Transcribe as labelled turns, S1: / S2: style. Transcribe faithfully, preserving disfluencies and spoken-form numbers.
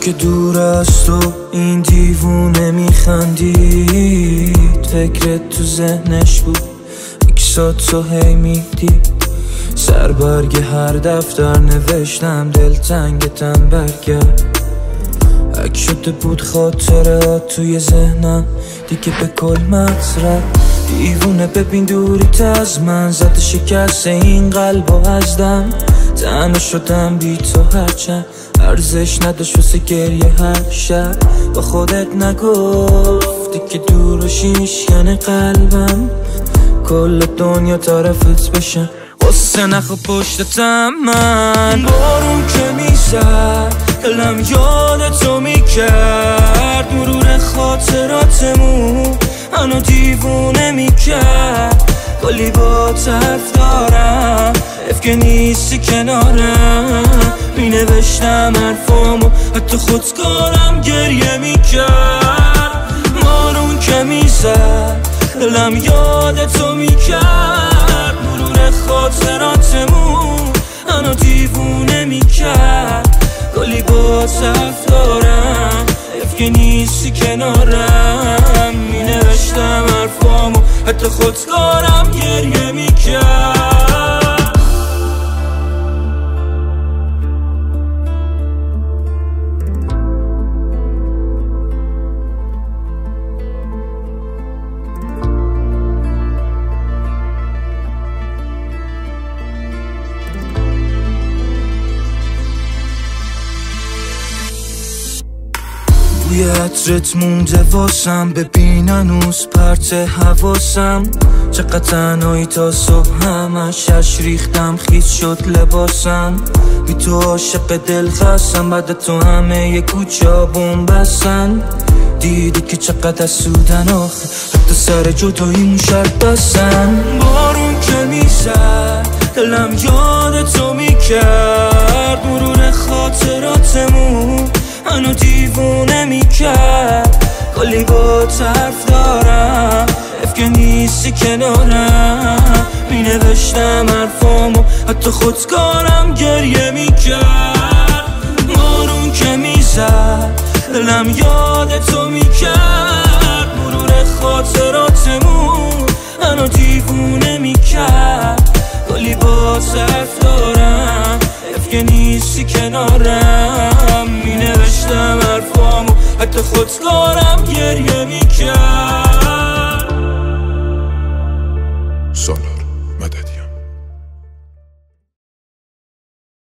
S1: که دور از تو این دیوونه میخندید، فکرت تو ذهنش بود، اکسات تو هی میدید. سر برگ هر دفتر نوشتم دلتنگتم برگرد. اک شده بود خاطرات توی ذهنم دیگه به کل مطرح. دیوونه ببین دوریت از من، زده شکست این قلب و ازدم. تنها شدم بی تو هرچند ارزش نداشت واسه گریه هر شب. با خودت نگفتی که دور و شیشکن قلبم، کل دنیا طرفت بشن واسه نخ و پشتتم. من بارون که میزد دلم یاد تو میکرد، مرور خاطراتمون منو دیوونه میکرد. کلی با طرف دارم اف که نیستی کنارم، می نوشتم حرفامو حتی خودکارم گریه میکرد. بارون که میزد دلم یاد تو میکرد، مرور خاطراتمون منو دیوونه میکرد. کلی با طرف دارم اف که نیستی کنارم، می نوشتم حرفامو حتی خودکارم گریه میکرد. بوی عطرت مونده واسم، ببین هنوز پرت حواسم. چقدر تنهایی تا صبح همش اش ریختم خیس شد لباسم. بی تو عاشق دل خستم، بعد تو همه یه کوچه آبون بستن. دیدی که چقدر حسودن آخه، حتی سر جداییمون شرط بستن. بارون که میزد دلم یاد تو میکرد، مرور خاطراتمون منو دیوونه میکرد. کلی با طرف دارم اف که نیستی کنارم، می نوشتم حرفامو حتی خودکارم گریه میکرد. بارون که میزد دلم یاد تو میکرد، مرور خاطراتمون منو دیوونه میکرد. کلی با طرف دارم اف که نیستی کنارم، می نوشتم حرفامو حتی خودکارم گریه میکرد.
S2: سالار مددی.